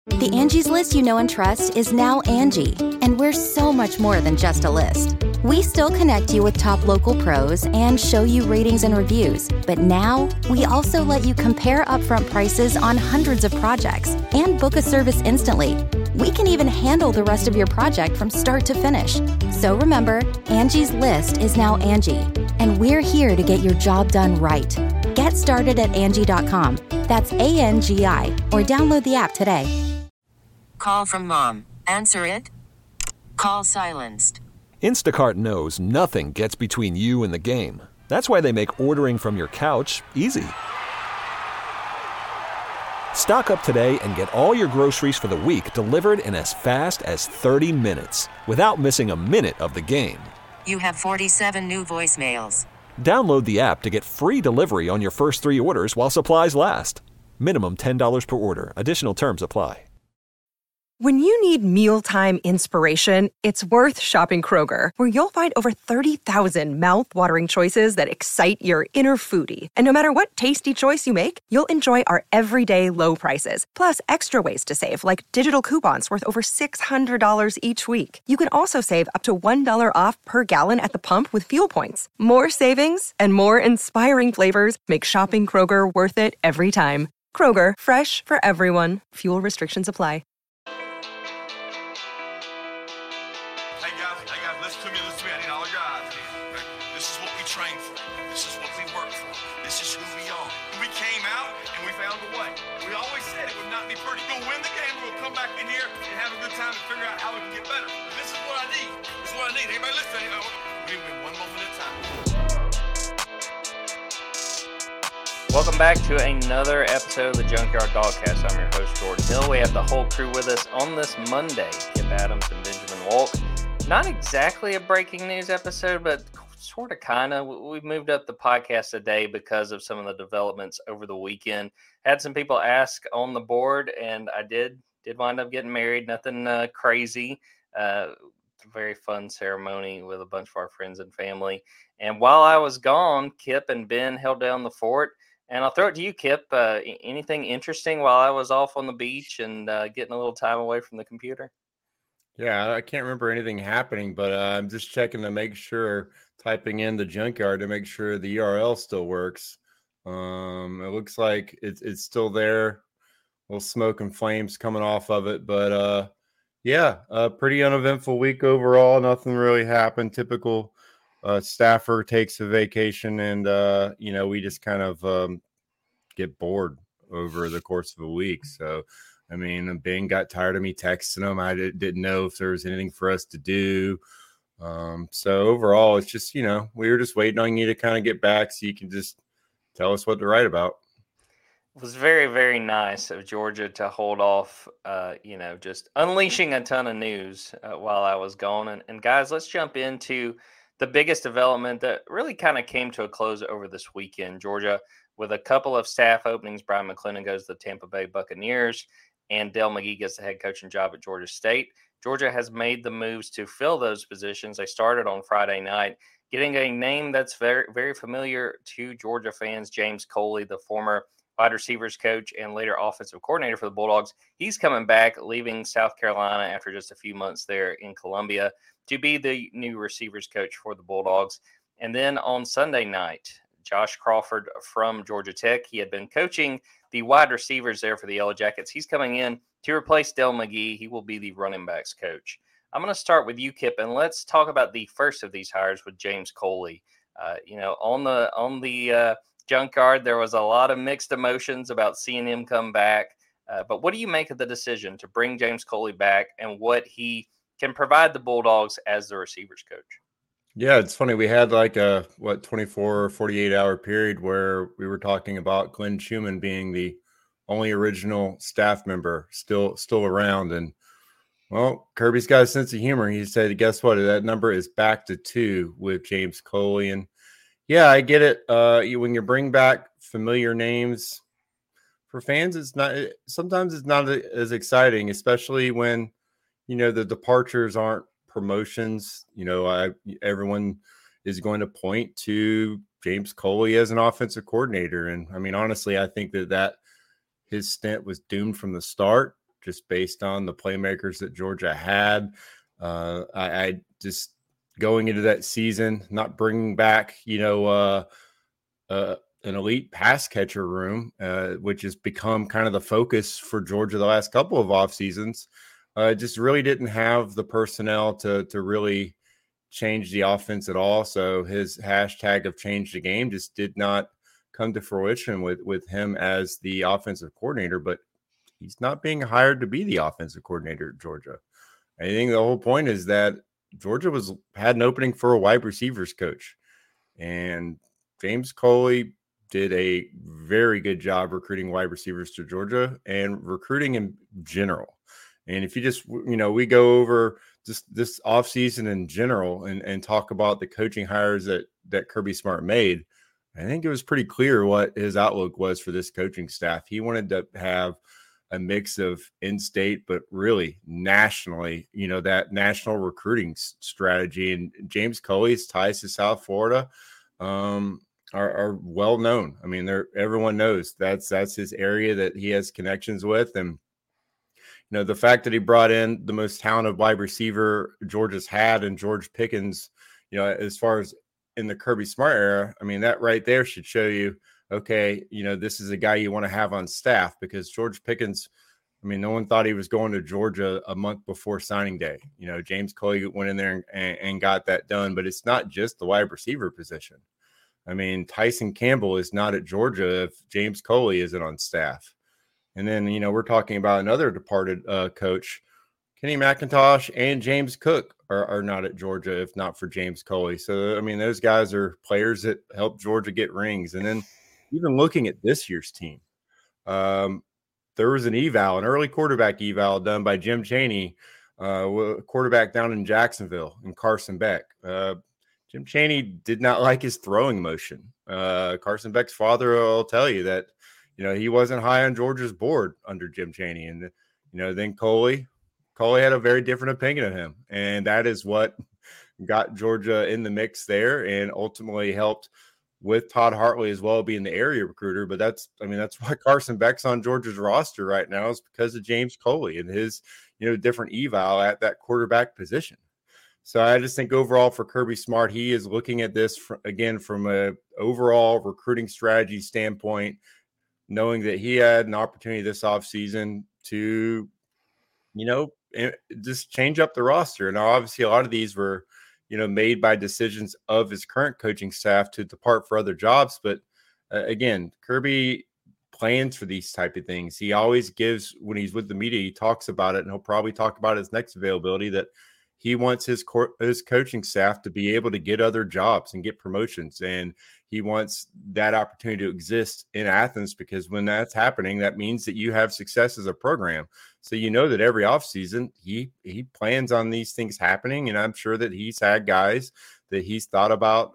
The Angie's List you know and trust is now Angie, and we're so much more than just a list. We still connect you with top local pros and show you ratings and reviews, but now we also let you compare upfront prices on hundreds of projects and book a service instantly. We can even handle the rest of your project from start to finish. So remember, Angie's List is now Angie, and we're here to get your job done right. Get started at Angie.com. That's ANGI, or download the app today. Call from mom. Answer it. Call silenced. Instacart knows nothing gets between you and the game. That's why they make ordering from your couch easy. Stock up today and get all your groceries for the week delivered in as fast as 30 minutes without missing a minute of the game. You have 47 new voicemails. Download the app to get free delivery on your first 3 orders while supplies last. Minimum $10 per order. Additional terms apply. When you need mealtime inspiration, it's worth shopping Kroger, where you'll find over 30,000 mouth-watering choices that excite your inner foodie. And no matter what tasty choice you make, you'll enjoy our everyday low prices, plus extra ways to save, like digital coupons worth over $600 each week. You can also save up to $1 off per gallon at the pump with fuel points. More savings and more inspiring flavors make shopping Kroger worth it every time. Kroger, fresh for everyone. Fuel restrictions apply. Listen to me. I need all your eyes here. Right? This is what we train for. This is what we work for. This is who we are. We came out and we found a way. We always said it would not be pretty. We'll win the game. We'll come back in here and have a good time and figure out how we can get better. But this is what I need. This is what I need. Anybody listening? We win one moment at a time. Welcome back to another episode of the Junkyard Dogcast. I'm your host, Jordan Hill. We have the whole crew with us on this Monday. Kip Adams and Benjamin Walk. Not exactly a breaking news episode, but sort of kind of. We moved up the podcast a day because of some of the developments over the weekend. Had some people ask on the board, and I did wind up getting married. Nothing crazy. Very fun ceremony with a bunch of our friends and family. And while I was gone, Kip and Ben held down the fort. And I'll throw it to you, Kip. Anything interesting while I was off on the beach and getting a little time away from the computer? Yeah, I can't remember anything happening, but I'm just checking to make sure, typing in the Junkyard to make sure the URL still works. It looks like it's still there. A little smoke and flames coming off of it, but yeah, a pretty uneventful week overall. Nothing really happened. Typical staffer takes a vacation, and we just kind of get bored over the course of a week. So, I mean, Ben got tired of me texting him. I didn't know if there was anything for us to do. So overall, it's just, we were just waiting on you to kind of get back so you can just tell us what to write about. It was very, very nice of Georgia to hold off, just unleashing a ton of news while I was gone. And guys, let's jump into the biggest development that really kind of came to a close over this weekend. Georgia, with a couple of staff openings, Brian McClendon goes to the Tampa Bay Buccaneers, and Dell McGee gets the head coaching job at Georgia State. Georgia has made the moves to fill those positions. They started on Friday night, getting a name that's very, very familiar to Georgia fans, James Coley, the former wide receivers coach and later offensive coordinator for the Bulldogs. He's coming back, leaving South Carolina after just a few months there in Columbia to be the new receivers coach for the Bulldogs. And then on Sunday night, Josh Crawford from Georgia Tech, he had been coaching the wide receivers there for the Yellow Jackets. He's coming in to replace Dell McGee. He will be the running backs coach. I'm going to start with you, Kip, and let's talk about the first of these hires with James Coley. On the Junkyard, there was a lot of mixed emotions about seeing him come back. But what do you make of the decision to bring James Coley back and what he can provide the Bulldogs as the receivers coach? Yeah, it's funny. We had like a 24 or 48 hour period where we were talking about Glenn Schumann being the only original staff member still around. And well, Kirby's got a sense of humor. He said, guess what? That number is back to 2 with James Coley. And yeah, I get it. When you bring back familiar names for fans, sometimes it's not as exciting, especially when, the departures aren't promotions. Everyone is going to point to James Coley as an offensive coordinator. And I mean, honestly, I think that his stint was doomed from the start. just based on the playmakers that Georgia had. I just going into that season, not bringing back, an elite pass catcher room, which has become kind of the focus for Georgia the last couple of off seasons. Just really didn't have the personnel to really change the offense at all. So his hashtag of change the game just did not come to fruition with him as the offensive coordinator, but he's not being hired to be the offensive coordinator at Georgia. I think the whole point is that Georgia had an opening for a wide receivers coach, and James Coley did a very good job recruiting wide receivers to Georgia and recruiting in general. And if you just, we go over just this offseason in general and talk about the coaching hires that Kirby Smart made, I think it was pretty clear what his outlook was for this coaching staff. He wanted to have a mix of in-state, but really nationally, that national recruiting strategy. And James Coley's ties to South Florida are well known. I mean, everyone knows that's his area that he has connections with. And, the fact that he brought in the most talented wide receiver Georgia's had and George Pickens, as far as in the Kirby Smart era, I mean, that right there should show you, okay, this is a guy you want to have on staff, because George Pickens, I mean, no one thought he was going to Georgia a month before signing day. James Coley went in there and got that done, but it's not just the wide receiver position. I mean, Tyson Campbell is not at Georgia if James Coley isn't on staff. And then, we're talking about another departed coach, Kenny McIntosh and James Cook are not at Georgia if not for James Coley. So, I mean, those guys are players that help Georgia get rings. And then even looking at this year's team, there was an early quarterback eval done by Jim Chaney, quarterback down in Jacksonville, and Carson Beck. Jim Chaney did not like his throwing motion. Carson Beck's father will tell you that, he wasn't high on Georgia's board under Jim Chaney. And, then Coley had a very different opinion of him. And that is what got Georgia in the mix there and ultimately helped with Todd Hartley as well being the area recruiter. But that's why Carson Beck's on Georgia's roster right now, is because of James Coley and his, different eval at that quarterback position. So I just think overall for Kirby Smart, he is looking at this from a overall recruiting strategy standpoint, knowing that he had an opportunity this offseason to, just change up the roster. And obviously a lot of these were, made by decisions of his current coaching staff to depart for other jobs. But again, Kirby plans for these type of things. He always gives, when he's with the media, he talks about it, and he'll probably talk about his next availability, that he wants his coaching staff to be able to get other jobs and get promotions. And he wants that opportunity to exist in Athens, because when that's happening, that means that you have success as a program. So that every offseason he plans on these things happening. And I'm sure that he's had guys that he's thought about,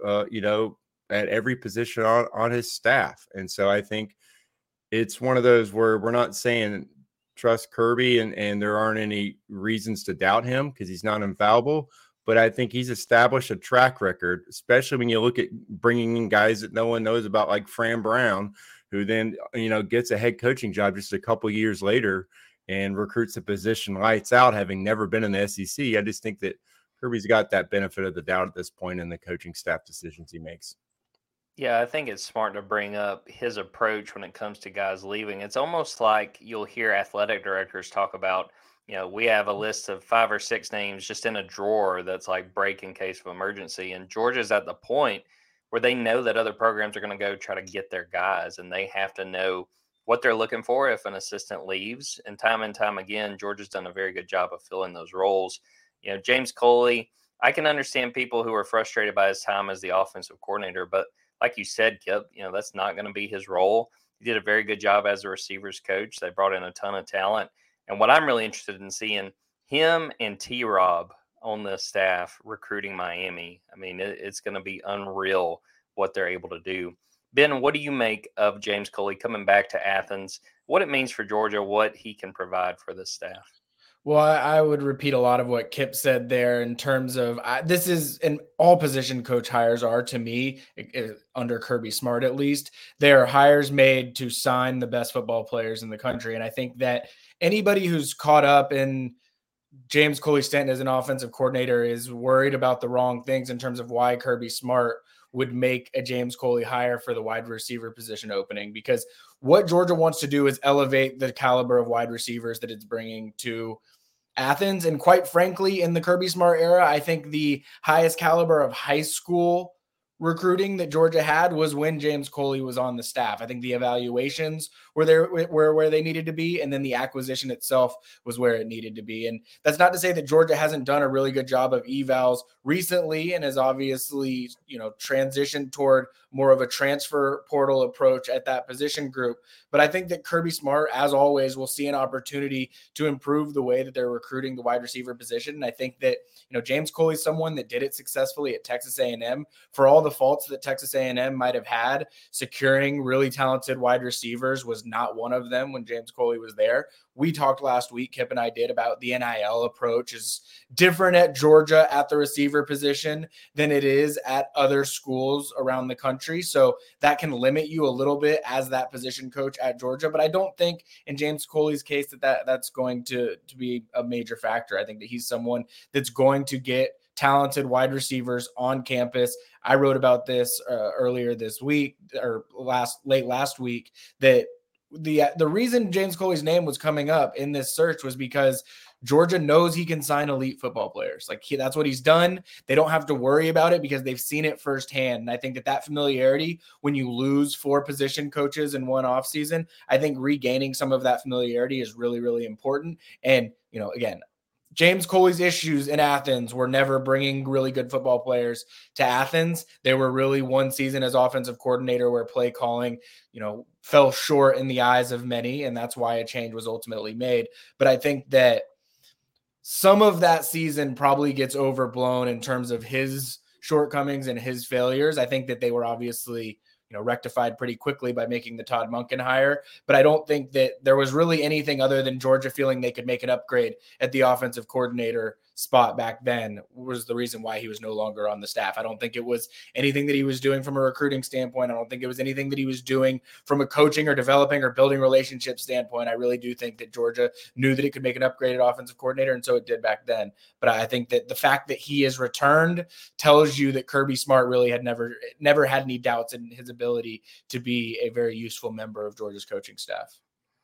at every position on his staff. And so I think it's one of those where we're not saying trust Kirby and there aren't any reasons to doubt him, because he's not infallible. But I think he's established a track record, especially when you look at bringing in guys that no one knows about, like Fran Brown, who then, gets a head coaching job just a couple years later and recruits a position lights out, having never been in the SEC. I just think that Kirby's got that benefit of the doubt at this point in the coaching staff decisions he makes. Yeah, I think it's smart to bring up his approach when it comes to guys leaving. It's almost like you'll hear athletic directors talk about, we have a list of 5 or 6 names just in a drawer that's like break in case of emergency. And Georgia's at the point where they know that other programs are going to go try to get their guys, and they have to know what they're looking for if an assistant leaves. And time again, Georgia's done a very good job of filling those roles. James Coley, I can understand people who are frustrated by his time as the offensive coordinator, but like you said, Kip, that's not going to be his role. He did a very good job as a receivers coach. They brought in a ton of talent. And what I'm really interested in seeing, him and T-Rob on the staff recruiting Miami. I mean, it's going to be unreal what they're able to do. Ben, what do you make of James Coley coming back to Athens, what it means for Georgia, what he can provide for this staff? Well, I would repeat a lot of what Kip said there in terms of this is, and all position coach hires are, to me, under Kirby Smart at least, they are hires made to sign the best football players in the country. And I think that anybody who's caught up in James Coley Stanton as an offensive coordinator is worried about the wrong things in terms of why Kirby Smart would make a James Coley hire for the wide receiver position opening, because what Georgia wants to do is elevate the caliber of wide receivers that it's bringing to Athens. And quite frankly, in the Kirby Smart era, I think the highest caliber of high school recruiting that Georgia had was when James Coley was on the staff. I think the evaluations were where they needed to be, and then the acquisition itself was where it needed to be. And that's not to say that Georgia hasn't done a really good job of evals recently and has obviously, transitioned toward more of a transfer portal approach at that position group. But I think that Kirby Smart, as always, will see an opportunity to improve the way that they're recruiting the wide receiver position. And I think that, James Coley is someone that did it successfully at Texas A&M. For all the faults that Texas A&M might have had, securing really talented wide receivers was not one of them when James Coley was there. We talked last week, Kip and I did, about the NIL approach is different at Georgia at the receiver position than it is at other schools around the country. So that can limit you a little bit as that position coach at Georgia. But I don't think in James Coley's case that's going to be a major factor. I think that he's someone that's going to get talented wide receivers on campus. I wrote about this earlier this week or late last week that the reason James Coley's name was coming up in this search was because Georgia knows he can sign elite football players. That's what he's done. They don't have to worry about it because they've seen it firsthand. And I think that familiarity, when you lose 4 position coaches in one offseason, I think regaining some of that familiarity is really, really important. And, again, James Coley's issues in Athens were never bringing really good football players to Athens. They were really one season as offensive coordinator where play calling, fell short in the eyes of many, and that's why a change was ultimately made. But I think that some of that season probably gets overblown in terms of his shortcomings and his failures. I think that they were obviously rectified pretty quickly by making the Todd Monken hire. But I don't think that there was really anything other than Georgia feeling they could make an upgrade at the offensive coordinator spot back then was the reason why he was no longer on the staff. I don't think it was anything that he was doing from a recruiting standpoint. I don't think it was anything that he was doing from a coaching or developing or building relationship standpoint. I really do think that Georgia knew that it could make an upgraded offensive coordinator, and so it did back then. But I think that the fact that he has returned tells you that Kirby Smart really had never had any doubts in his ability to be a very useful member of Georgia's coaching staff.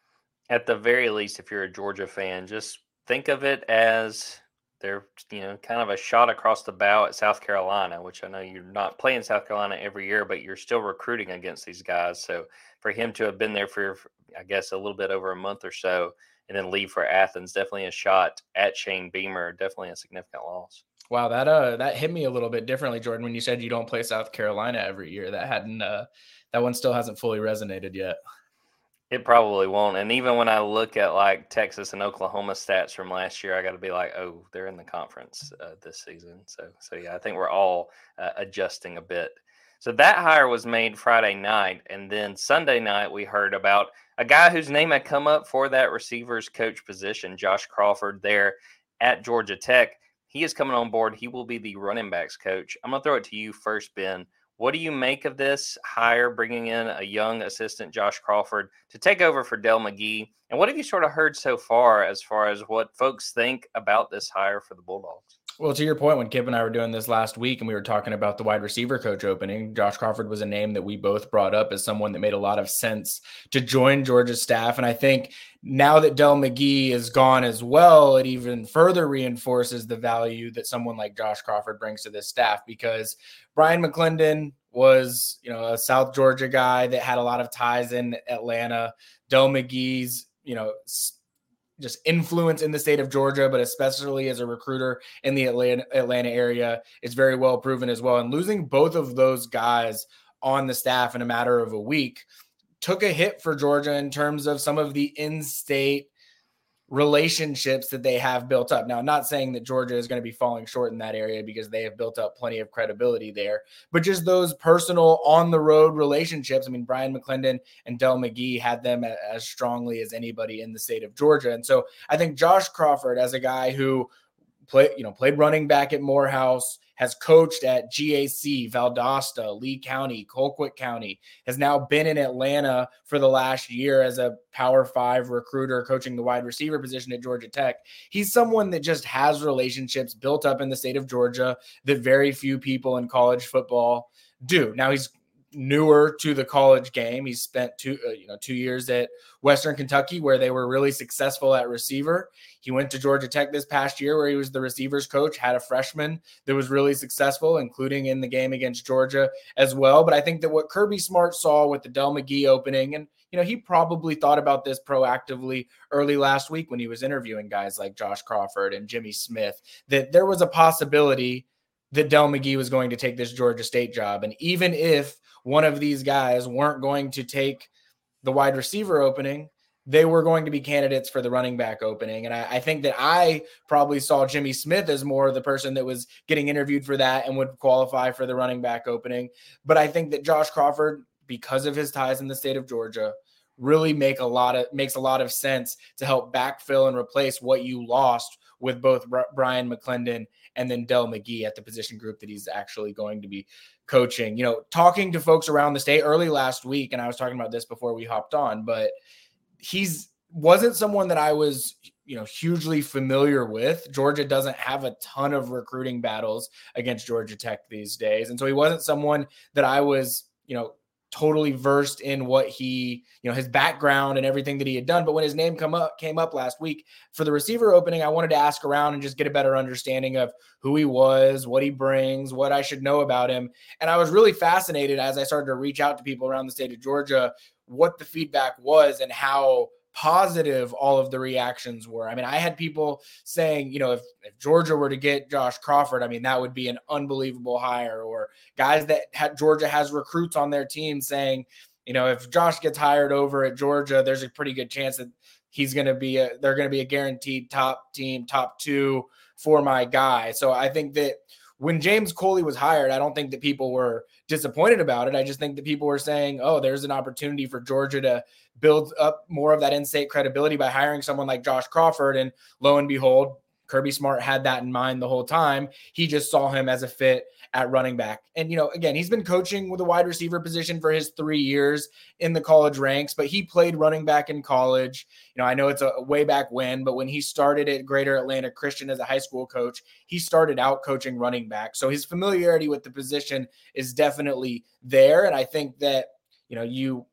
At the very least, if you're a Georgia fan, just think of it as they're, kind of a shot across the bow at South Carolina, which I know you're not playing South Carolina every year, but you're still recruiting against these guys. So for him to have been there for, I guess, a little bit over a month or so and then leave for Athens, definitely a shot at Shane Beamer, definitely a significant loss. Wow, that hit me a little bit differently, Jordan, when you said you don't play South Carolina every year. That one still hasn't fully resonated yet. It probably won't. And even when I look at like Texas and Oklahoma stats from last year, I got to be like, oh, they're in the conference this season. So yeah, I think we're all adjusting a bit. So that hire was made Friday night. And then Sunday night, we heard about a guy whose name had come up for that receivers coach position, Josh Crawford, there at Georgia Tech. He is coming on board. He will be the running backs coach. I'm going to throw it to you first, Ben. What do you make of this hire, bringing in a young assistant, Josh Crawford, to take over for Dell McGee? And what have you sort of heard so far as what folks think about this hire for the Bulldogs? Well, to your point, when Kip and I were doing this last week and we were talking about the wide receiver coach opening, Josh Crawford was a name that we both brought up as someone that made a lot of sense to join Georgia's staff. And I think now that Dell McGee is gone as well, it even further reinforces the value that someone like Josh Crawford brings to this staff, because Brian McClendon was, a South Georgia guy that had a lot of ties in Atlanta. Dell McGee's, just influence in the state of Georgia, but especially as a recruiter in the Atlanta area, is very well proven as well. And losing both of those guys on the staff in a matter of a week took a hit for Georgia in terms of some of the in-state relationships that they have built up. Now, I'm not saying that Georgia is going to be falling short in that area, because they have built up plenty of credibility there, but just those personal on-the-road relationships. I mean, Brian McClendon and Dell McGee had them as strongly as anybody in the state of Georgia. And so I think Josh Crawford, as a guy who played running back at Morehouse, has coached at GAC, Valdosta, Lee County, Colquitt County, has now been in Atlanta for the last year as a Power 5 recruiter coaching the wide receiver position at Georgia Tech. He's someone that just has relationships built up in the state of Georgia that very few people in college football do. Now he's newer to the college game. He's spent 2 years at Western Kentucky where they were really successful at receiver. He went to Georgia Tech this past year where he was the receivers coach, had a freshman that was really successful, including in the game against Georgia as well. But I think that what Kirby Smart saw with the Dell McGee opening, and he probably thought about this proactively early last week when he was interviewing guys like Josh Crawford and Jimmy Smith, that there was a possibility that Dell McGee was going to take this Georgia State job. And even if one of these guys weren't going to take the wide receiver opening, they were going to be candidates for the running back opening. And I think that I probably saw Jimmy Smith as more the person that was getting interviewed for that and would qualify for the running back opening. But I think that Josh Crawford, because of his ties in the state of Georgia, really makes a lot of sense to help backfill and replace what you lost with both Brian McClendon and then Dell McGee at the position group that he's actually going to be coaching. Talking to folks around the state early last week, and I was talking about this before we hopped on, but wasn't someone that I was, hugely familiar with. Georgia doesn't have a ton of recruiting battles against Georgia Tech these days. And so he wasn't someone that I was, totally versed in what he, his background and everything that he had done. But when his name came up last week for the receiver opening, I wanted to ask around and just get a better understanding of who he was, what he brings, what I should know about him. And I was really fascinated as I started to reach out to people around the state of Georgia, what the feedback was and how positive all of the reactions were. I mean, I had people saying, if Georgia were to get Josh Crawford, I mean, that would be an unbelievable hire, or guys that Georgia has recruits on their team saying, if Josh gets hired over at Georgia, there's a pretty good chance that they're going to be a guaranteed top team, top 2 for my guy. So I think that when James Coley was hired, I don't think that people were disappointed about it. I just think that people were saying, oh, there's an opportunity for Georgia to build up more of that in-state credibility by hiring someone like Josh Crawford. And lo and behold, Kirby Smart had that in mind the whole time. He just saw him as a fit at running back. And, again, he's been coaching with a wide receiver position for his 3 years in the college ranks, but he played running back in college. I know it's a way back when, but when he started at Greater Atlanta Christian as a high school coach, he started out coaching running back. So his familiarity with the position is definitely there. And I think that, you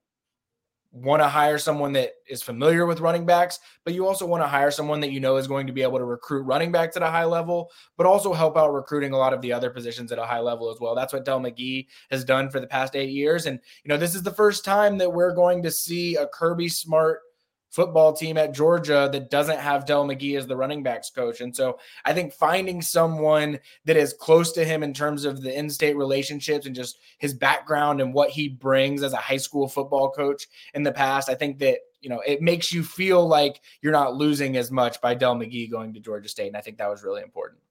want to hire someone that is familiar with running backs, but you also want to hire someone that is going to be able to recruit running backs at a high level, but also help out recruiting a lot of the other positions at a high level as well. That's what Dell McGee has done for the past 8 years. And, this is the first time that we're going to see a Kirby Smart football team at Georgia that doesn't have Dell McGee as the running backs coach. And so I think finding someone that is close to him in terms of the in-state relationships and just his background and what he brings as a high school football coach in the past, I think that, it makes you feel like you're not losing as much by Dell McGee going to Georgia State. And I think that was really important.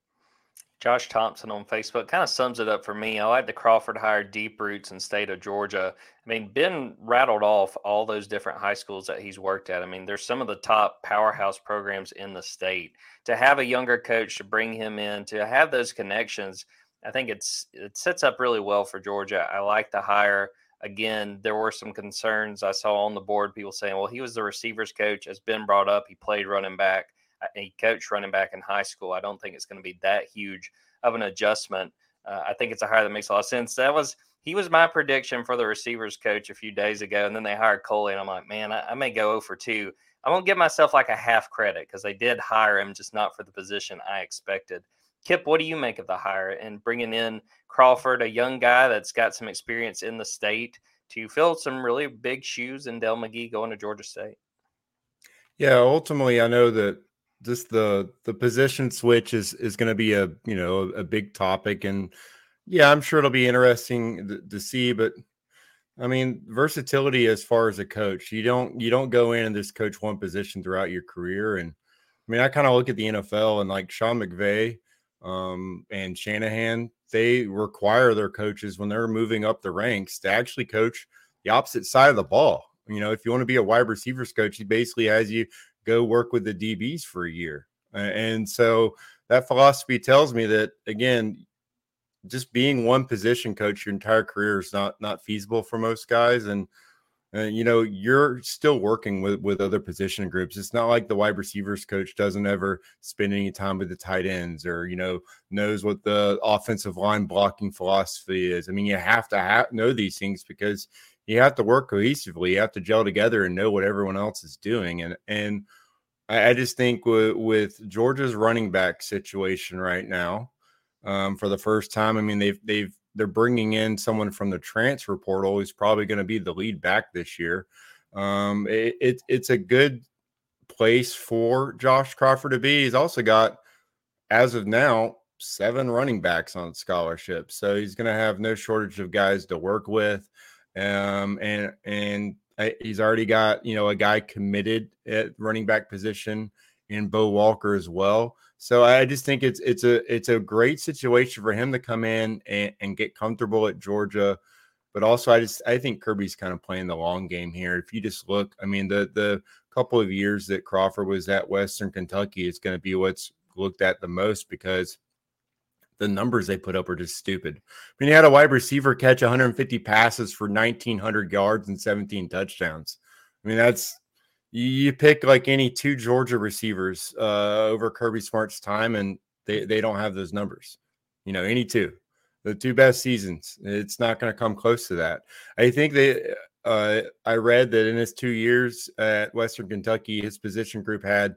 Josh Thompson on Facebook kind of sums it up for me. I like the Crawford hire, deep roots in state of Georgia. I mean, Ben rattled off all those different high schools that he's worked at. I mean, there's some of the top powerhouse programs in the state. To have a younger coach, to bring him in, to have those connections, I think it sets up really well for Georgia. I like the hire. Again, there were some concerns I saw on the board, people saying, well, he was the receivers coach. As Ben brought up, he played running back. He coached running back in high school. I don't think it's going to be that huge of an adjustment. I think it's a hire that makes a lot of sense. He was my prediction for the receivers coach a few days ago, and then they hired Coley, and I'm like, man, I may go 0 for 2. I won't give myself like a half credit because they did hire him, just not for the position I expected. Kip, what do you make of the hire and bringing in Crawford, a young guy that's got some experience in the state, to fill some really big shoes in Dell McGee going to Georgia State? Yeah, ultimately, I know that just the position switch is going to be a big topic, and yeah, I'm sure it'll be interesting to see. But I mean, versatility as far as a coach, you don't go in and just coach one position throughout your career. And I mean, I kind of look at the NFL and like Sean McVay and Shanahan, they require their coaches when they're moving up the ranks to actually coach the opposite side of the ball. If you want to be a wide receivers coach, he basically has you go work with the DBs for a year. And so that philosophy tells me that, again, just being one position coach your entire career is not feasible for most guys. And you're still working with other position groups. It's not like the wide receivers coach doesn't ever spend any time with the tight ends or, knows what the offensive line blocking philosophy is. I mean, you have to know these things because you have to work cohesively. You have to gel together and know what everyone else is doing. And I just think with Georgia's running back situation right now, for the first time, I mean, they're bringing in someone from the transfer portal who's probably going to be the lead back this year. It's a good place for Josh Crawford to be. He's also got, as of now, 7 running backs on scholarship. So he's going to have no shortage of guys to work with. And he's already got, a guy committed at running back position in Bo Walker as well. So I just think it's a great situation for him to come in and get comfortable at Georgia. But also I think Kirby's kind of playing the long game here. If you just look, I mean, the couple of years that Crawford was at Western Kentucky is going to be what's looked at the most because the numbers they put up are just stupid. I mean, he had a wide receiver catch 150 passes for 1,900 yards and 17 touchdowns. I mean, you pick like any 2 Georgia receivers over Kirby Smart's time, and they don't have those numbers. Any 2. The 2 best seasons, it's not going to come close to that. I think I read that in his 2 years at Western Kentucky, his position group had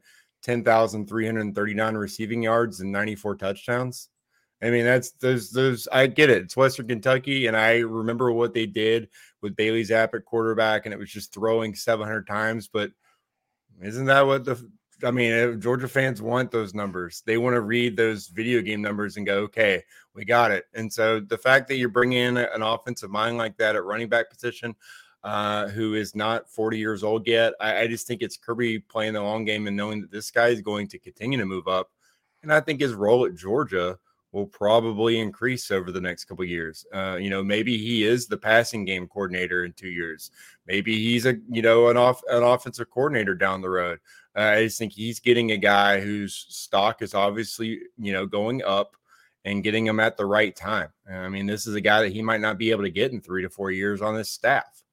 10,339 receiving yards and 94 touchdowns. I mean, that's those. I get it. It's Western Kentucky, and I remember what they did with Bailey Zapp at quarterback, and it was just throwing 700 times. But isn't that what Georgia fans want those numbers? They want to read those video game numbers and go, okay, we got it. And so the fact that you're bringing in an offensive mind like that at running back position, who is not 40 years old yet, I just think it's Kirby playing the long game and knowing that this guy is going to continue to move up. And I think his role at Georgia will probably increase over the next couple of years. Maybe he is the passing game coordinator in 2 years. Maybe he's an offensive coordinator down the road. I just think he's getting a guy whose stock is obviously, going up and getting him at the right time. I mean, this is a guy that he might not be able to get in 3 to 4 years on this staff.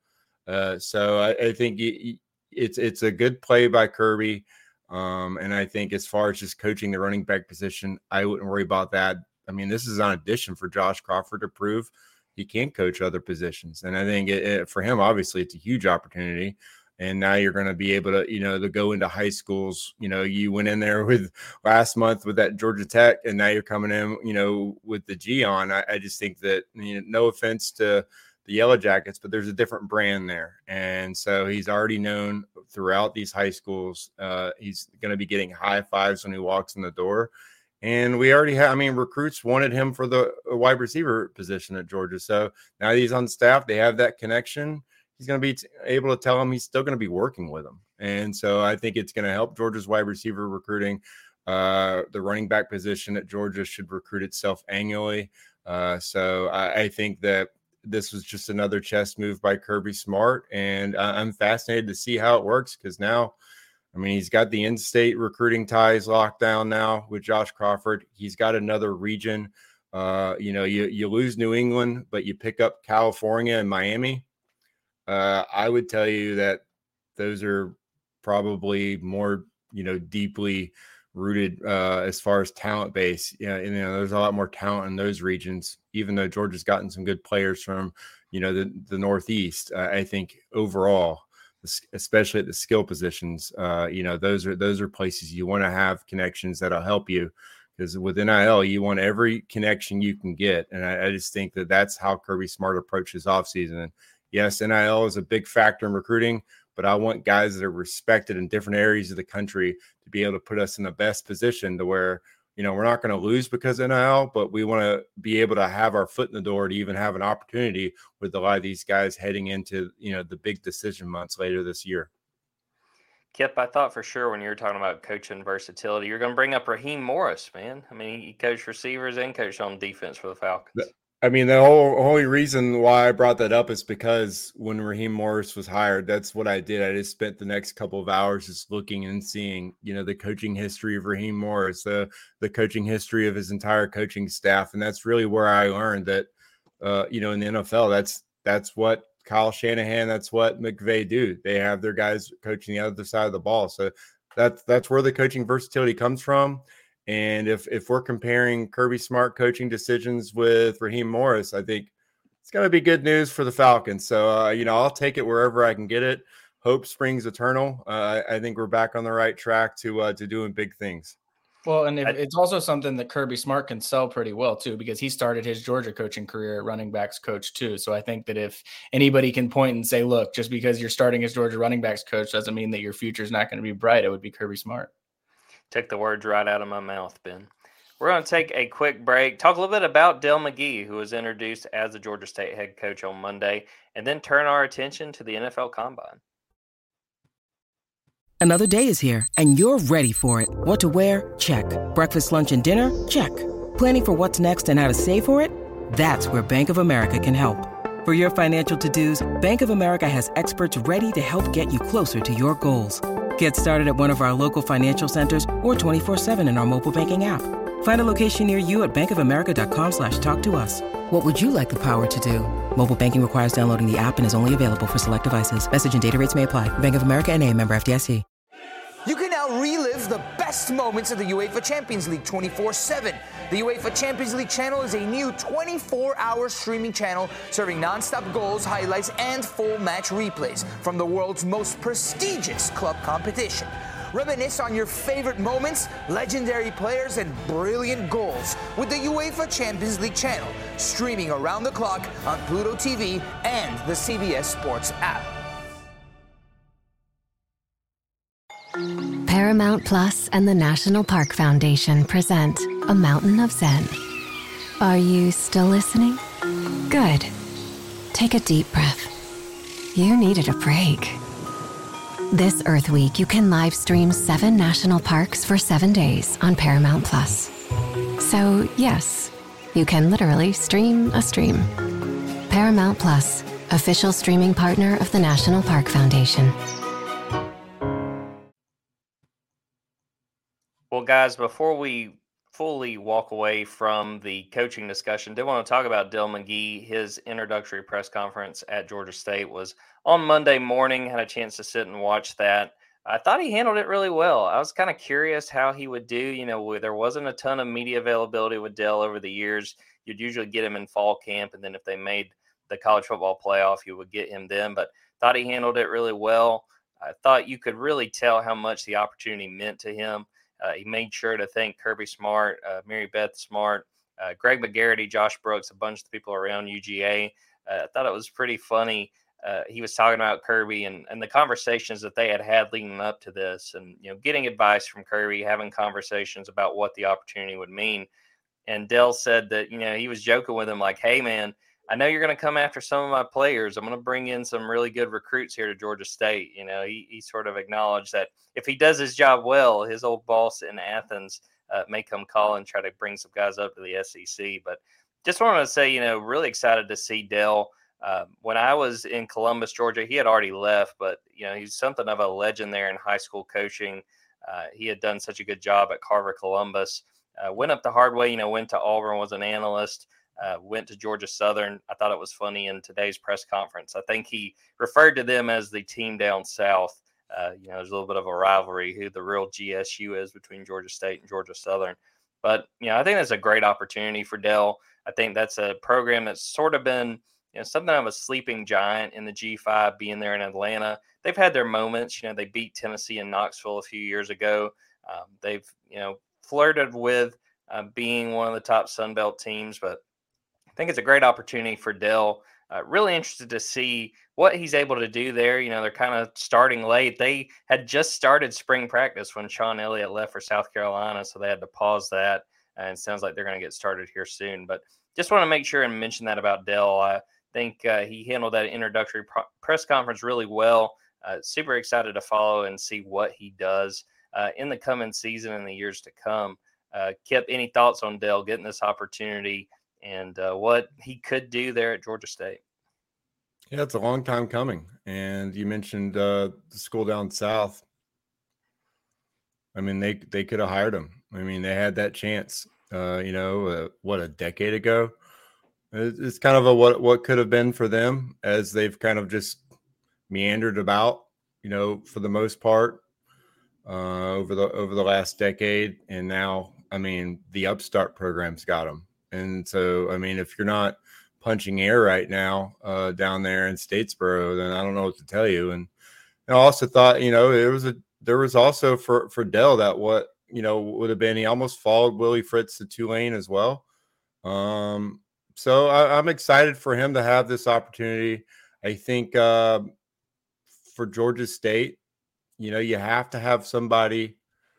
So I think it's a good play by Kirby. And I think as far as just coaching the running back position, I wouldn't worry about that. I mean, this is an addition for Josh Crawford to prove he can coach other positions. And I think for him, obviously, it's a huge opportunity. And now you're going to be able to, to go into high schools. You went in there with last month with that Georgia Tech, and now you're coming in, with the G on. I just think that, no offense to the Yellow Jackets, but there's a different brand there. And so he's already known throughout these high schools. He's going to be getting high fives when he walks in the door. And we already have, recruits wanted him for the wide receiver position at Georgia. So now that he's on staff, they have that connection. He's going to be able to tell him he's still going to be working with him. And so I think it's going to help Georgia's wide receiver recruiting. The running back position at Georgia should recruit itself annually. So I think that this was just another chess move by Kirby Smart. And I'm fascinated to see how it works because now, he's got the in-state recruiting ties locked down now with Josh Crawford. He's got another region. You lose New England, but you pick up California and Miami. I would tell you that those are probably more, deeply rooted as far as talent base. There's a lot more talent in those regions, even though Georgia's gotten some good players from, the Northeast. I think overall, especially at the skill positions, those are places you want to have connections that'll help you. Because with NIL, you want every connection you can get. And I just think that that's how Kirby Smart approaches offseason. And yes, NIL is a big factor in recruiting, but I want guys that are respected in different areas of the country to be able to put us in the best position to where, we're not going to lose because of NIL, but we want to be able to have our foot in the door to even have an opportunity with a lot of these guys heading into, the big decision months later this year. Kip, I thought for sure when you were talking about coaching versatility, you're going to bring up Raheem Morris, man. He coached receivers and coached on defense for the Falcons. I mean, the only reason why I brought that up is because when Raheem Morris was hired, that's what I did. I just spent the next couple of hours just looking and seeing, the coaching history of Raheem Morris, the coaching history of his entire coaching staff. And that's really where I learned that, in the NFL, that's what Kyle Shanahan, that's what McVay do. They have their guys coaching the other side of the ball. So that's where the coaching versatility comes from. And if we're comparing Kirby Smart coaching decisions with Raheem Morris, I think it's going to be good news for the Falcons. So, I'll take it wherever I can get it. Hope springs eternal. I think we're back on the right track to doing big things. Well, and it's also something that Kirby Smart can sell pretty well, too, because he started his Georgia coaching career at running backs coach, too. So I think that if anybody can point and say, look, just because you're starting as Georgia running backs coach doesn't mean that your future is not going to be bright, it would be Kirby Smart. Took the words right out of my mouth, Ben. We're going to take a quick break, talk a little bit about Dell McGee, who was introduced as the Georgia State head coach on Monday, and then turn our attention to the NFL Combine. Another day is here, and you're ready for it. What to wear? Check. Breakfast, lunch, and dinner? Check. Planning for what's next and how to save for it? That's where Bank of America can help. For your financial to-dos, Bank of America has experts ready to help get you closer to your goals. Get started at one of our local financial centers or 24/7 in our mobile banking app. Find a location near you at bankofamerica.com/talktous. What would you like the power to do? Mobile banking requires downloading the app and is only available for select devices. Message and data rates may apply. Bank of America N.A., member FDIC. You can now relive the best moments of the UEFA Champions League 24/7. The UEFA Champions League channel is a new 24-hour streaming channel serving non-stop goals, highlights, and full match replays from the world's most prestigious club competition. Reminisce on your favorite moments, legendary players, and brilliant goals with the UEFA Champions League channel, streaming around the clock on Pluto TV and the CBS Sports app. Paramount Plus and the National Park Foundation present A Mountain of Zen. Are you still listening? Good. Take a deep breath. You needed a break. This Earth Week, you can live stream 7 national parks for 7 days on Paramount Plus. So, yes, you can literally stream a stream. Paramount Plus, official streaming partner of the National Park Foundation. Well, guys, before we fully walk away from the coaching discussion, did want to talk about Dell McGee. His introductory press conference at Georgia State was on Monday morning. Had a chance to sit and watch that. I thought he handled it really well. I was kind of curious how he would do. There wasn't a ton of media availability with Dell over the years. You'd usually get him in fall camp, and then if they made the college football playoff, you would get him then. But thought he handled it really well. I thought you could really tell how much the opportunity meant to him. He made sure to thank Kirby Smart, Mary Beth Smart, Greg McGarity, Josh Brooks, a bunch of the people around UGA. I thought it was pretty funny. He was talking about Kirby and the conversations that they had leading up to this, and getting advice from Kirby, having conversations about what the opportunity would mean. And Dell said that he was joking with him like, "Hey man, I know you're going to come after some of my players. I'm going to bring in some really good recruits here to Georgia State." He sort of acknowledged that if he does his job well, his old boss in Athens may come call and try to bring some guys up to the SEC. But just wanted to say, really excited to see Dell. When I was in Columbus, Georgia, he had already left, but, he's something of a legend there in high school coaching. He had done such a good job at Carver Columbus. Went up the hard way, went to Auburn, was an analyst. Went to Georgia Southern. I thought it was funny in today's press conference. I think he referred to them as the team down south. There's a little bit of a rivalry who the real GSU is between Georgia State and Georgia Southern. But, I think that's a great opportunity for Dell. I think that's a program that's sort of been, something of a sleeping giant in the G5, being there in Atlanta. They've had their moments. They beat Tennessee and Knoxville a few years ago. They've, flirted with being one of the top Sun Belt teams, but I think it's a great opportunity for Dell. Really interested to see what he's able to do there. They're kind of starting late. They had just started spring practice when Sean Elliott left for South Carolina, so they had to pause that. And it sounds like they're going to get started here soon. But just want to make sure and mention that about Dell. I think he handled that introductory press conference really well. Super excited to follow and see what he does in the coming season and the years to come. Kip, any thoughts on Dell getting this opportunity and what he could do there at Georgia State. Yeah, it's a long time coming. And you mentioned the school down south. I mean, they could have hired him. I mean, they had that chance, what, a decade ago? It's kind of a what could have been for them, as they've kind of just meandered about, for the most part, over the last decade. And now, I mean, the upstart program's got them. And so, I mean, if you're not punching air right now down there in Statesboro, then I don't know what to tell you. And I also thought, there was also for Dell that would have been, he almost followed Willie Fritz to Tulane as well. So I'm excited for him to have this opportunity. I think for Georgia State, you have to have somebody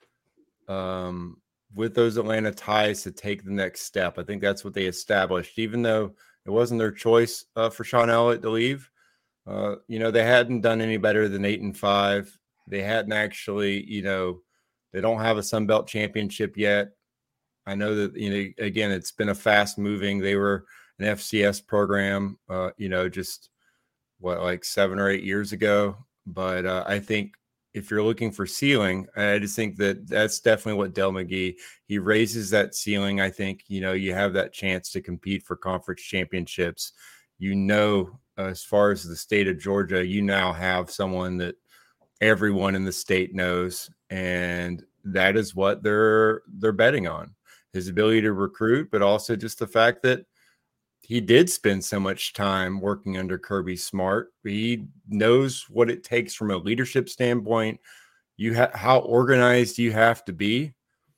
with those Atlanta ties to take the next step. I think that's what they established, even though it wasn't their choice for Sean Elliott to leave. They hadn't done any better than 8-5. They hadn't actually, they don't have a Sun Belt championship yet. I know that, again, it's been a fast moving. They were an FCS program, just like 7 or 8 years ago. But I think if you're looking for ceiling, I just think that that's definitely what Dell McGee, he raises that ceiling. I think, you have that chance to compete for conference championships. As far as the state of Georgia, you now have someone that everyone in the state knows, and that is what they're betting on. His ability to recruit, but also just the fact that he did spend so much time working under Kirby Smart. He knows what it takes from a leadership standpoint. How organized you have to be.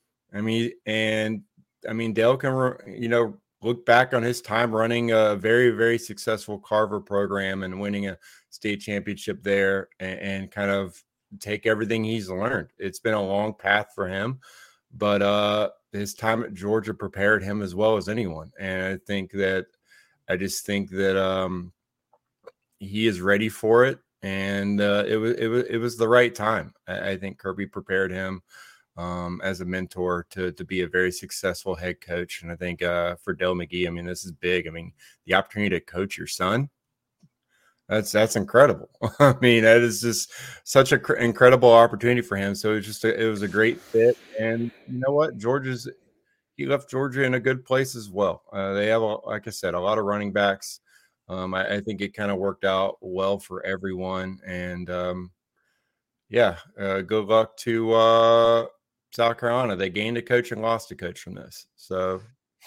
Dale can, look back on his time running a very, very successful Carver program and winning a state championship there, and kind of take everything he's learned. It's been a long path for him, but his time at Georgia prepared him as well as anyone. And I just think that he is ready for it, and it was the right time. I think Kirby prepared him as a mentor to be a very successful head coach. And I think for Dell McGee, this is big. The opportunity to coach your son, that's incredible. That is just such an incredible opportunity for him. So it was a great fit. And you know what? He left Georgia in a good place as well. They have, like I said, a lot of running backs. I think it kind of worked out well for everyone. And good luck to South Carolina. They gained a coach and lost a coach from this. So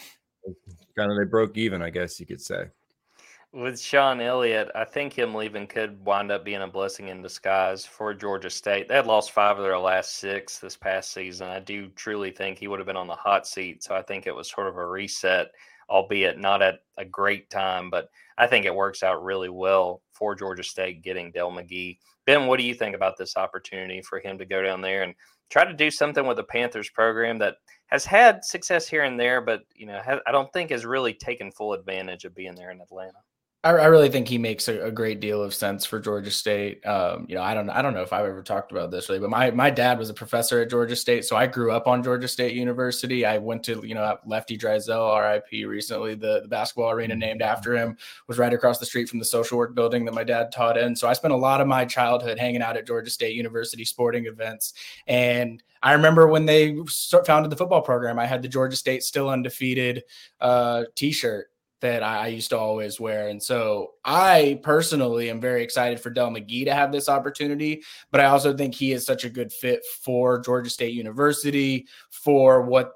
kind of they broke even, I guess you could say. With Sean Elliott, I think him leaving could wind up being a blessing in disguise for Georgia State. They had lost 5 of their last 6 this past season. I do truly think he would have been on the hot seat. So I think it was sort of a reset, albeit not at a great time. But I think it works out really well for Georgia State getting Dell McGee. Ben, what do you think about this opportunity for him to go down there and try to do something with the Panthers program that has had success here and there, but I don't think has really taken full advantage of being there in Atlanta? I really think he makes a great deal of sense for Georgia State. I don't know if I've ever talked about this really, but my dad was a professor at Georgia State, so I grew up on Georgia State University. I went to Lefty Driesell, RIP, recently. The basketball arena named after him was right across the street from the social work building that my dad taught in. So I spent a lot of my childhood hanging out at Georgia State University sporting events. And I remember when they founded the football program, I had the Georgia State Still Undefeated T-shirt that I used to always wear. And so I personally am very excited for Dell McGee to have this opportunity, but I also think he is such a good fit for Georgia State University for what,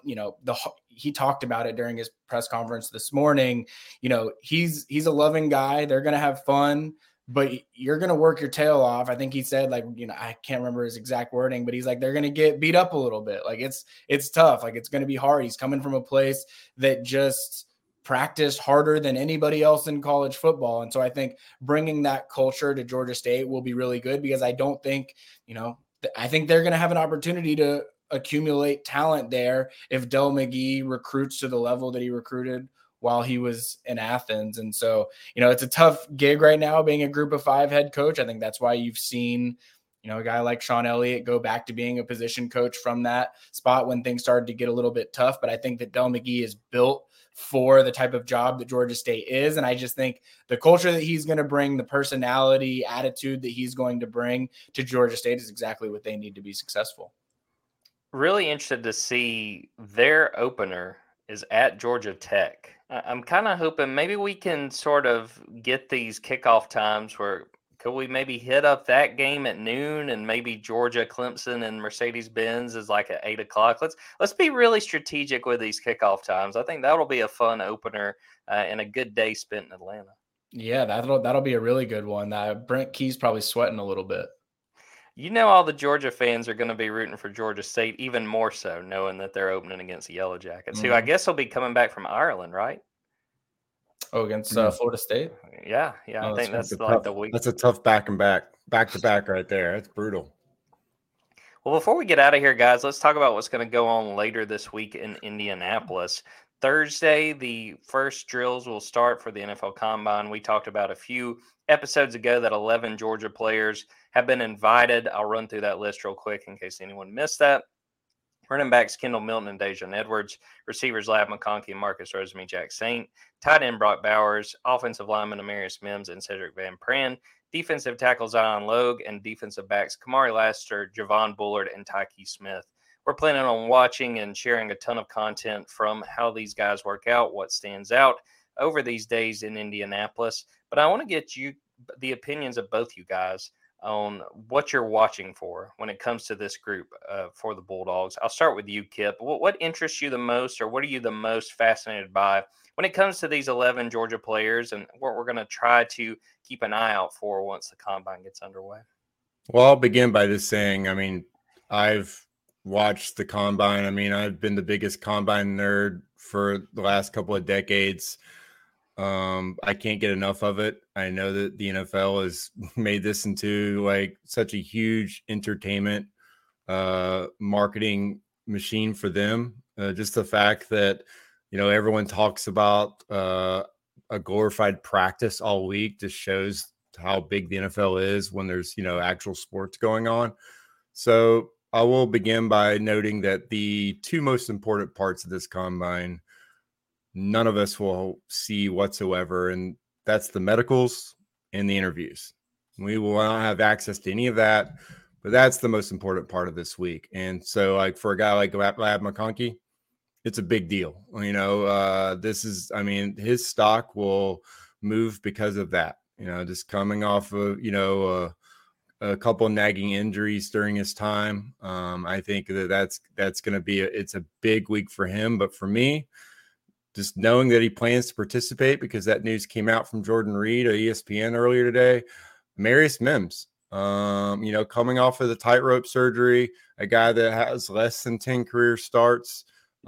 he talked about it during his press conference this morning. He's a loving guy. They're going to have fun, but you're going to work your tail off. I think he said, I can't remember his exact wording, but he's like, they're going to get beat up a little bit. It's tough. It's going to be hard. He's coming from a place that just practiced harder than anybody else in college football. And so I think bringing that culture to Georgia State will be really good, because I don't think, I think they're going to have an opportunity to accumulate talent there if Dell McGee recruits to the level that he recruited while he was in Athens. And so, it's a tough gig right now being a Group of 5 head coach. I think that's why you've seen a guy like Sean Elliott go back to being a position coach from that spot when things started to get a little bit tough. But I think that Dell McGee is built for the type of job that Georgia State is. And I just think the culture that he's going to bring, the personality, attitude that he's going to bring to Georgia State is exactly what they need to be successful. Really interested to see their opener is at Georgia Tech. I'm kind of hoping maybe we can sort of get these kickoff times where could we maybe hit up that game at noon and maybe Georgia, Clemson, and Mercedes-Benz is like at 8 o'clock. Let's be really strategic with these kickoff times. I think that'll be a fun opener and a good day spent in Atlanta. Yeah, that'll be a really good one. Brent Key's probably sweating a little bit. All the Georgia fans are going to be rooting for Georgia State even more so, knowing that they're opening against the Yellow Jackets, who I guess will be coming back from Ireland, right? Oh, against Florida State? Yeah. I think that's like the week. That's a tough back to back right there. That's brutal. Well, before we get out of here, guys, let's talk about what's going to go on later this week in Indianapolis. Thursday, the first drills will start for the NFL Combine. We talked about a few episodes ago that 11 Georgia players have been invited. I'll run through that list real quick in case anyone missed that. Running backs Kendall Milton and Dejan Edwards. Receivers Ladd McConkey and Marcus Rosemy-Jack Saint. Tight end Brock Bowers. Offensive lineman Amarius Mims and Cedric Van Pran. Defensive tackle Zion Logue. And defensive backs Kamari Lassiter, Javon Bullard, and Tyke Smith. We're planning on watching and sharing a ton of content from how these guys work out, what stands out over these days in Indianapolis. But I want to get the opinions of both you guys on what you're watching for when it comes to this group for the Bulldogs. I'll start with you, Kip. What interests you the most, or what are you the most fascinated by when it comes to these 11 Georgia players and what we're going to try to keep an eye out for once the Combine gets underway? Well, I'll begin by just saying, I've watched the Combine. I've been the biggest Combine nerd for the last couple of decades. I can't get enough of it. I know that the NFL has made this into like such a huge entertainment marketing machine for them. Just the fact that, everyone talks about a glorified practice all week just shows how big the NFL is when there's, actual sports going on. So I will begin by noting that the two most important parts of this Combine none of us will see whatsoever, and that's the medicals and the interviews. We will not have access to any of that, but that's the most important part of this week. And so, like, for a guy like Ladd McConkey, it's a big deal. His stock will move because of that. Just coming off of, a couple of nagging injuries during his time. I think that's going to be it's a big week for him. But for me, just knowing that he plans to participate, because that news came out from Jordan Reed of ESPN earlier today. Amarius Mims, coming off of the tightrope surgery, a guy that has less than 10 career starts,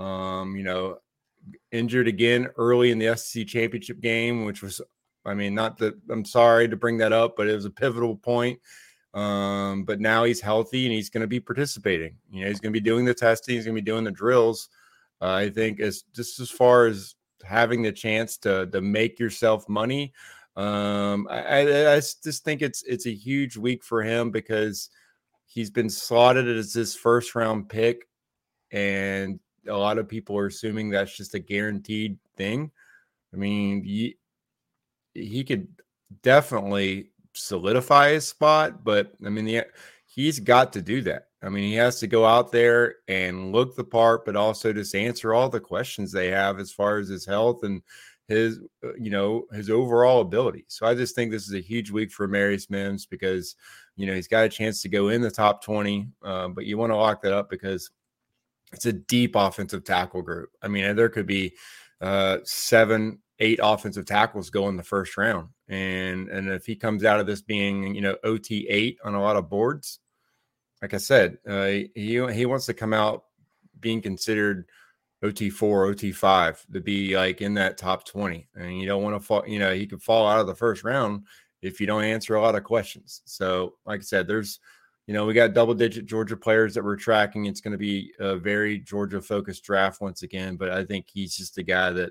injured again early in the SEC championship game, which was, I'm sorry to bring that up, but it was a pivotal point. But now he's healthy and he's going to be participating. He's going to be doing the testing. He's going to be doing the drills. I think as far as having the chance to make yourself money, I just think it's a huge week for him because he's been slotted as this first round pick, and a lot of people are assuming that's just a guaranteed thing. He could definitely solidify his spot, but he's got to do that. He has to go out there and look the part, but also just answer all the questions they have as far as his health and his overall ability. So I just think this is a huge week for Amarius Mims because, he's got a chance to go in the top 20, but you want to lock that up because it's a deep offensive tackle group. There could be 7-8 offensive tackles go in the first round. And if he comes out of this being, OT 8 on a lot of boards, like I said, he wants to come out being considered OT 4, OT 5 to be like in that top 20. And you don't want to fall, he could fall out of the first round if you don't answer a lot of questions. So like I said, there's, we got double-digit Georgia players that we're tracking. It's going to be a very Georgia-focused draft once again, but I think he's just a guy that,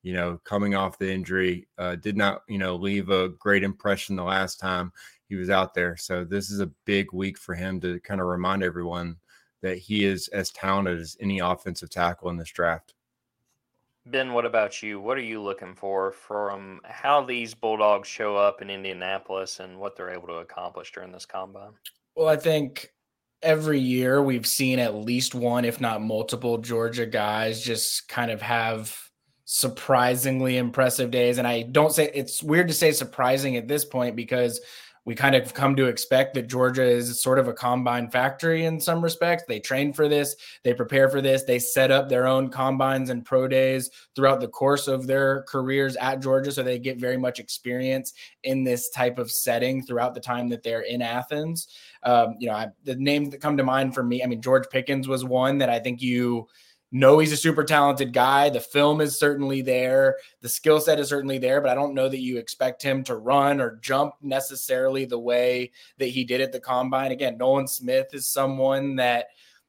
coming off the injury, did not, leave a great impression the last time he was out there. So this is a big week for him to kind of remind everyone that he is as talented as any offensive tackle in this draft. Ben, what about you? What are you looking for from how these Bulldogs show up in Indianapolis and what they're able to accomplish during this combine? Well, I think every year we've seen at least one, if not multiple, Georgia guys just kind of have surprisingly impressive days. And I don't say it's weird to say surprising at this point because we kind of come to expect that Georgia is sort of a combine factory in some respects. They train for this, they prepare for this, they set up their own combines and pro days throughout the course of their careers at Georgia. So they get very much experience in this type of setting throughout the time that they're in Athens. The names that come to mind for me, George Pickens was one that I think he's a super talented guy. The film is certainly there. The skill set is certainly there, but I don't know that you expect him to run or jump necessarily the way that he did at the combine. Again, Nolan Smith is someone that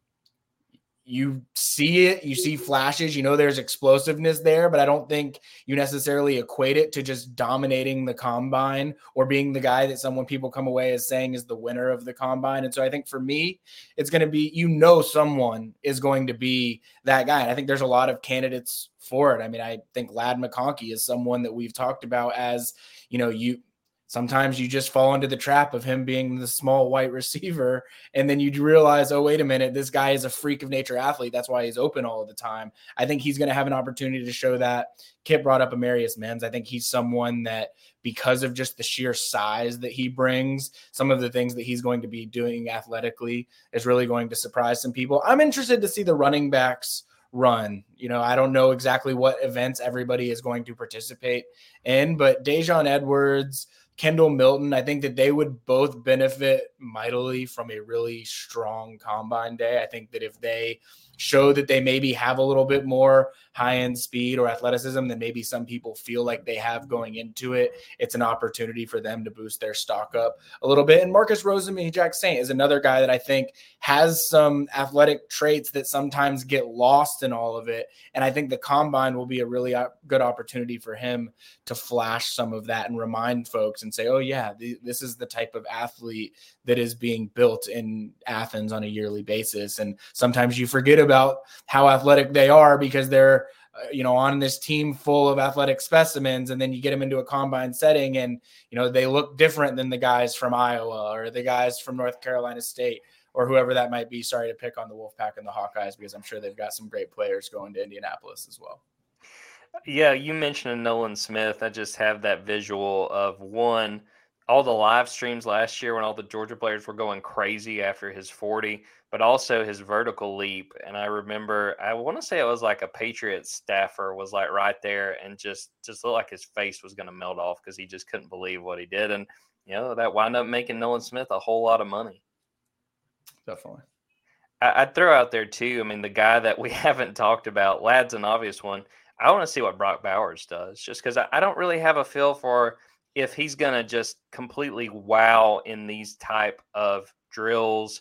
you see it, you see flashes, there's explosiveness there, but I don't think you necessarily equate it to just dominating the combine or being the guy that people come away as saying is the winner of the combine. And so I think for me, it's going to be, someone is going to be that guy. And I think there's a lot of candidates for it. I think Ladd McConkey is someone that we've talked about as, sometimes you just fall into the trap of him being the small white receiver. And then you realize, oh, wait a minute, this guy is a freak of nature athlete. That's why he's open all of the time. I think he's going to have an opportunity to show that. Kip brought up Amarius Mims. I think he's someone that, because of just the sheer size that he brings, some of the things that he's going to be doing athletically is really going to surprise some people. I'm interested to see the running backs run. I don't know exactly what events everybody is going to participate in, but Dejon Edwards, Kendall Milton, I think that they would both benefit mightily from a really strong combine day. I think that if they show that they maybe have a little bit more high-end speed or athleticism than maybe some people feel like they have going into it, it's an opportunity for them to boost their stock up a little bit. And Marcus Rosemy-Jacksaint is another guy that I think has some athletic traits that sometimes get lost in all of it. And I think the combine will be a really good opportunity for him to flash some of that and remind folks and say, oh yeah, this is the type of athlete that is being built in Athens on a yearly basis. And sometimes you forget about how athletic they are because they're on this team full of athletic specimens, and then you get them into a combine setting and they look different than the guys from Iowa or the guys from North Carolina State or whoever that might be. Sorry to pick on the Wolfpack and the Hawkeyes because I'm sure they've got some great players going to Indianapolis as well. Yeah, you mentioned Nolan Smith. I just have that visual of all the live streams last year when all the Georgia players were going crazy after his 40, but also his vertical leap. And I remember, I want to say it was like a Patriots staffer was like right there and just looked like his face was going to melt off because he just couldn't believe what he did. And, that wound up making Nolan Smith a whole lot of money. Definitely. I'd throw out there too, the guy that we haven't talked about, Ladd's an obvious one. I want to see what Brock Bowers does just because I don't really have a feel for if he's going to just completely wow in these type of drills.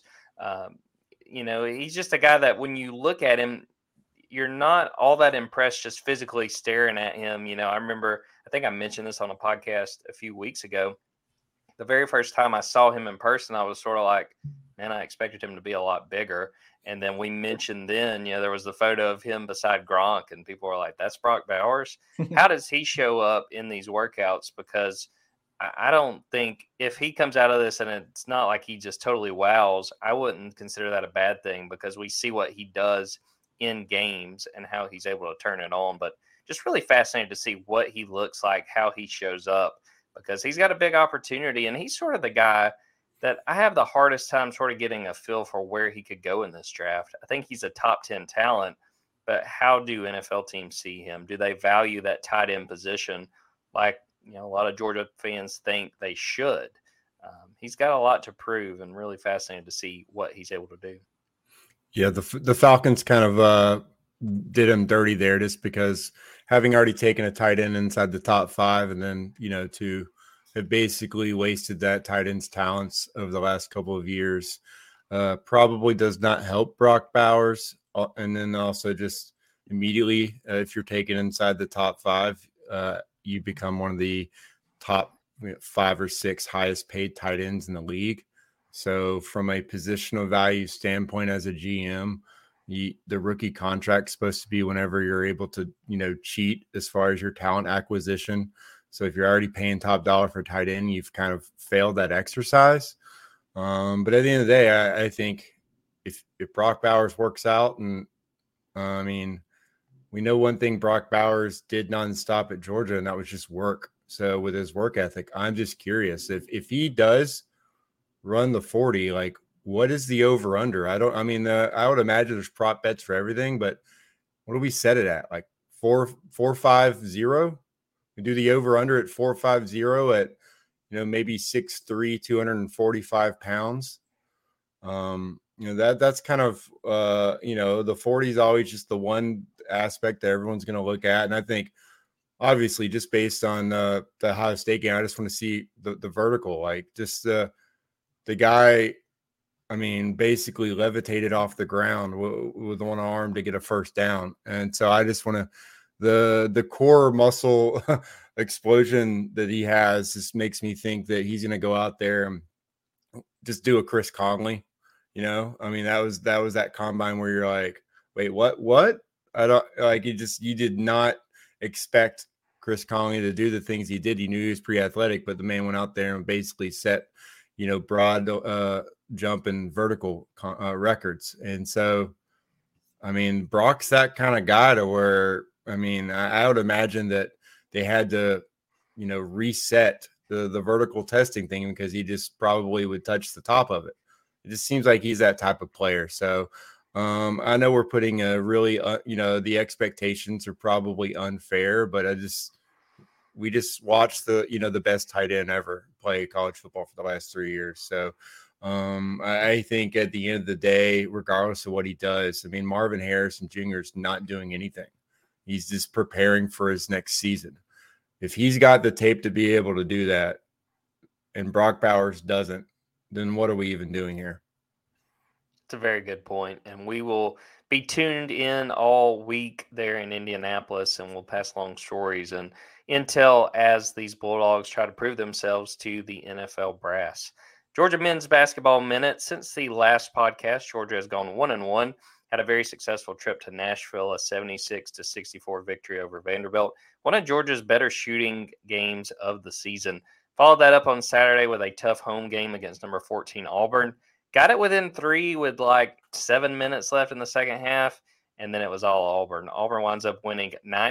He's just a guy that when you look at him, you're not all that impressed just physically staring at him. I think I mentioned this on a podcast a few weeks ago. The very first time I saw him in person, I was sort of like, man, I expected him to be a lot bigger. And then we mentioned there was the photo of him beside Gronk and people were like, that's Brock Bowers. How does he show up in these workouts? Because I don't think if he comes out of this and it's not like he just totally wows, I wouldn't consider that a bad thing because we see what he does in games and how he's able to turn it on. But just really fascinated to see what he looks like, how he shows up, because he's got a big opportunity and he's sort of the guy that I have the hardest time sort of getting a feel for where he could go in this draft. I think he's a top 10 talent, but how do NFL teams see him? Do they value that tight end position like, a lot of Georgia fans think they should? He's got a lot to prove and really fascinated to see what he's able to do. Yeah, the Falcons kind of did him dirty there just because having already taken a tight end inside the top 5 and then, to have basically wasted that tight end's talents over the last couple of years probably does not help Brock Bowers. And then also just immediately. If you're taken inside the top 5, you become one of the top 5 or 6 highest paid tight ends in the league. So from a positional value standpoint as a GM, the rookie contract's supposed to be whenever you're able to, cheat as far as your talent acquisition. So if you're already paying top dollar for tight end, you've kind of failed that exercise. But at the end of the day, I think if Brock Bowers works out, and we know one thing Brock Bowers did nonstop at Georgia, and that was just work. So with his work ethic, I'm just curious if he does run the 40, like what is the over under? I would imagine there's prop bets for everything, but what do we set it at? Like 4.50? We do the over under at 4.50 at, maybe 6'3", 245 pounds. That's kind of, the 40 is always just the one aspect that everyone's going to look at. And I think obviously just based on the Ohio State game, I just want to see the vertical, like just the guy, basically levitated off the ground with one arm to get a first down. And so I just want to, the core muscle explosion that he has just makes me think that he's going to go out there and just do a Chris Conley. That was that combine where you're like, wait, what? I don't like you did not expect Chris Conley to do the things he did. He knew he was pretty athletic, but the man went out there and basically set, broad jump and vertical records. And so, Brock's that kind of guy to where, I would imagine that they had to, reset the vertical testing thing because he just probably would touch the top of it. It just seems like he's that type of player. So I know we're putting a really, the expectations are probably unfair, but we just watched the best tight end ever play college football for the last 3 years. So I think at the end of the day, regardless of what he does, Marvin Harrison Jr. is not doing anything. He's just preparing for his next season. If he's got the tape to be able to do that and Brock Bowers doesn't, then what are we even doing here? It's a very good point. And we will be tuned in all week there in Indianapolis, and we'll pass along stories and intel as these Bulldogs try to prove themselves to the NFL brass. Georgia men's basketball minute. Since the last podcast, Georgia has gone 1-1. Had a very successful trip to Nashville, a 76-64 victory over Vanderbilt. One of Georgia's better shooting games of the season. Followed that up on Saturday with a tough home game against number 14 Auburn. Got it within 3 with like 7 minutes left in the second half, and then it was all Auburn. Auburn winds up winning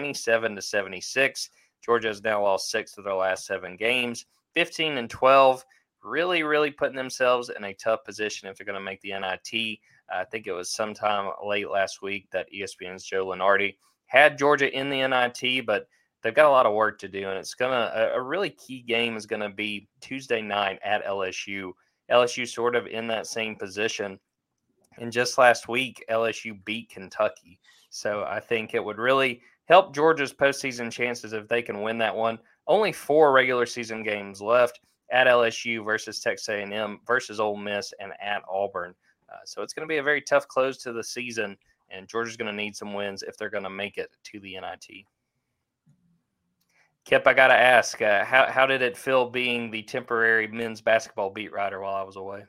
97-76. Georgia has now lost 6 of their last 7 games, 15-12. Really, really putting themselves in a tough position if they're going to make the NIT. I think it was sometime late last week that ESPN's Joe Lunardi had Georgia in the NIT, but they've got a lot of work to do, and it's a really key game is going to be Tuesday night at LSU. LSU sort of in that same position. And just last week, LSU beat Kentucky. So I think it would really help Georgia's postseason chances if they can win that one. Only 4 regular season games left at LSU versus Texas A&M versus Ole Miss and at Auburn. So it's going to be a very tough close to the season, and Georgia's going to need some wins if they're going to make it to the NIT. Kip, I got to ask, how did it feel being the temporary men's basketball beat writer while I was away?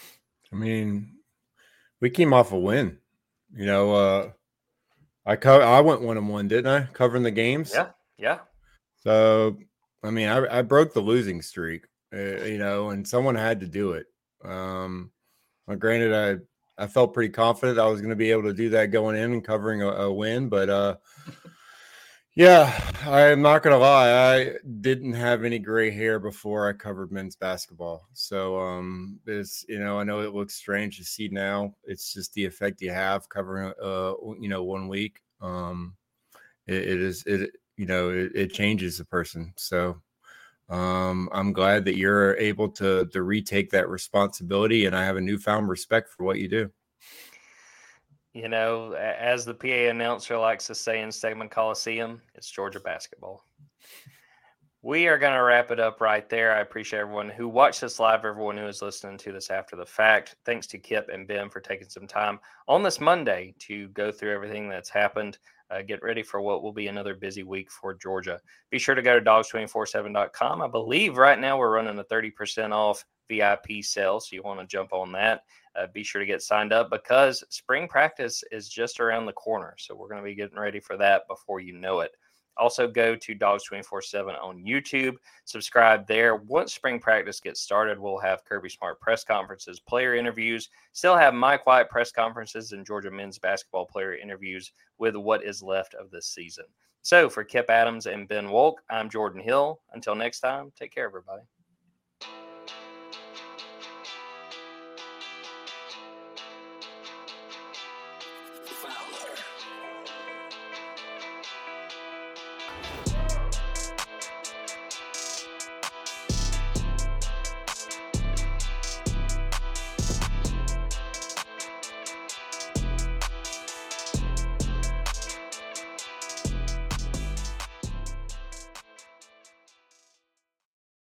We came off a win. I went 1-1, didn't I? Covering the games. Yeah. So, I broke the losing streak, and someone had to do it. Granted, I felt pretty confident I was going to be able to do that going in and covering a win, but yeah, I'm not going to lie. I didn't have any gray hair before I covered men's basketball. So, I know it looks strange to see now. It's just the effect you have covering, 1 week. It changes a person. So, I'm glad that you're able to retake that responsibility, and I have a newfound respect for what you do. As the PA announcer likes to say in Stegman Coliseum, it's Georgia basketball. We are going to wrap it up right there. I appreciate everyone who watched this live, everyone who is listening to this after the fact. Thanks to Kip and Ben for taking some time on this Monday to go through everything that's happened get ready for what will be another busy week for Georgia. Be sure to go to dogs247.com. I believe right now we're running a 30% off VIP sale, so you want to jump on that. Be sure to get signed up because spring practice is just around the corner. So we're going to be getting ready for that before you know it. Also go to Dogs 24/7 on YouTube. Subscribe there. Once spring practice gets started, we'll have Kirby Smart press conferences, player interviews, still have Mike White press conferences and Georgia men's basketball player interviews with what is left of this season. So for Kip Adams and Ben Wolk, I'm Jordan Hill. Until next time, take care, everybody.